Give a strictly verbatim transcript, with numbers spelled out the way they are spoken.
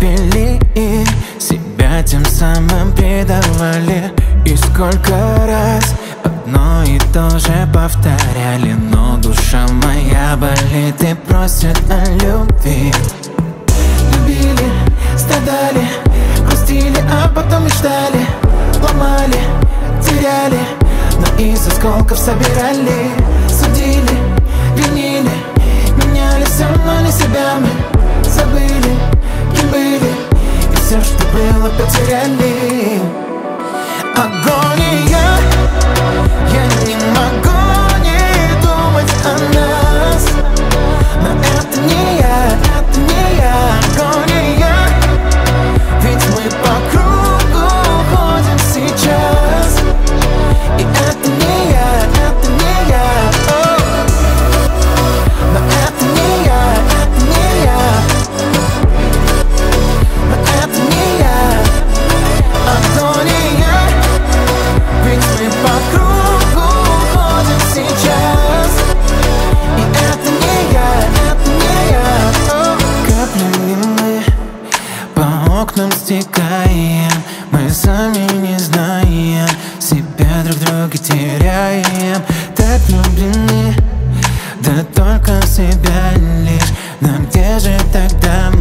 любили и себя тем самым предавали. И сколько раз одно и то же повторяли, но душа моя болит и просит о любви. Любили, страдали, грустили, а потом мечтали, ломали, теряли, но из осколков собирали. Судили, винили, меняли все, но не себя мы забыли, кем были, и все, что было, потеряли. Агония, я не могу не думать о нас, но это не я, это не я. Агония, ведь мы по кругу ходим сейчас, и это не я, это не я. О, но это не я, это не я, но это не я. Агония, ведь мы по кругу ходим сейчас, и это не я, это не я. О, каплями мы по окнам стекаем, мы сами не знаем, себя друг друга теряем. Так влюблены, да только в себя лишь, но где же тогда